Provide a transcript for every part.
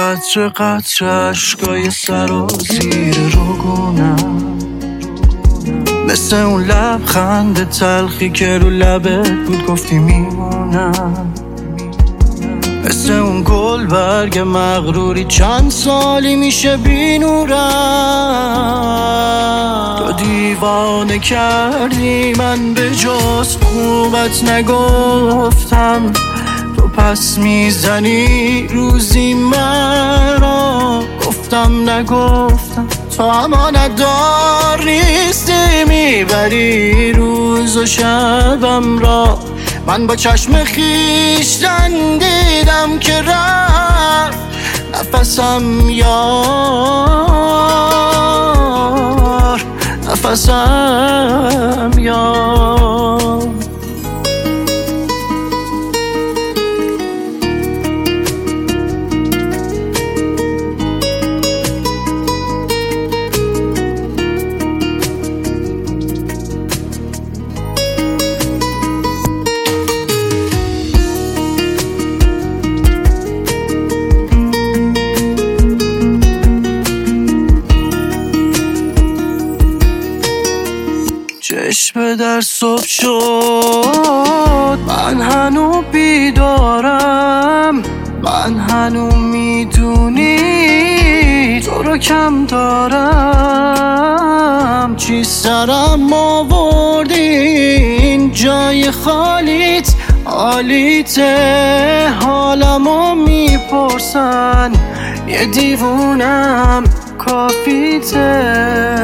قطر قطر عشقای سرازیر روگونم، مثل اون لبخند تلخی که رو لبت بود گفتی میمونم، مثل اون گل برگ مغروری چند سالی میشه بی نورم. تو دیوانه کردی من به جز خوبت نگفتم، تو پس میزنی روزی مرا گفتم نگفتم. تو امانت دار نیستی، میبری روز و شبم را. من با چشم خویشتن دیدم که رفت نفسم یار، نفسم یار. چشم در صبح شد، من هنو بیدارم، من هنو میدونی تو رو کم دارم. چی سرم آوردی این جای خالیت، حالیته حالمو میپرسن، یه دیوونم کافیته.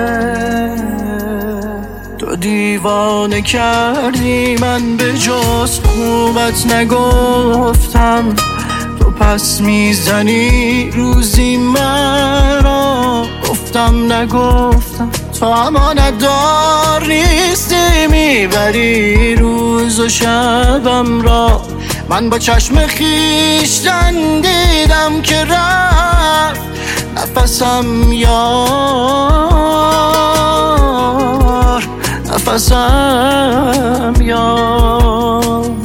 تو دیوانه کردی من به جز خوبت نگفتم، تو پس میزنی روزی مرا گفتم نگفتم. تو امانت دار نیستی، میبری روز و شبم را. من با چشم خویشتن دیدم که رفت نفسم یار، نفسم یار.